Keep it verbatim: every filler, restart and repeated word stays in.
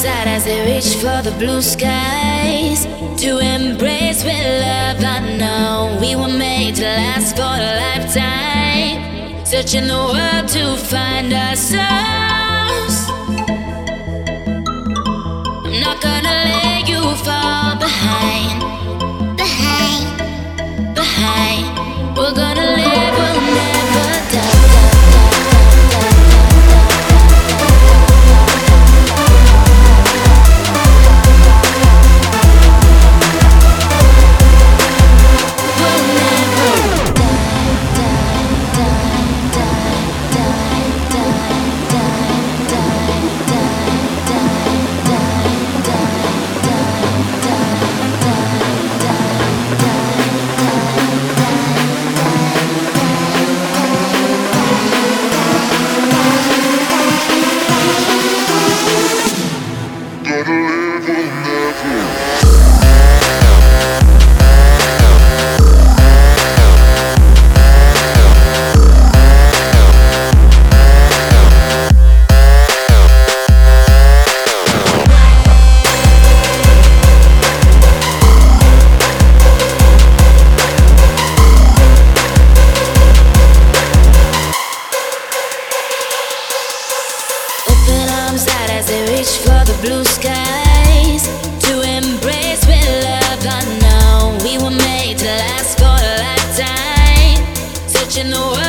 out as they reach for the blue skies. To embrace with love, I know we were made to last for a lifetime. Searching the world to find ourselves. I'm not gonna let you fall behind. Behind, behind. We're gonna live, we'll never die. Out as they reach for the blue skies. To embrace with love, I know we were made to last for a lifetime. Searching the world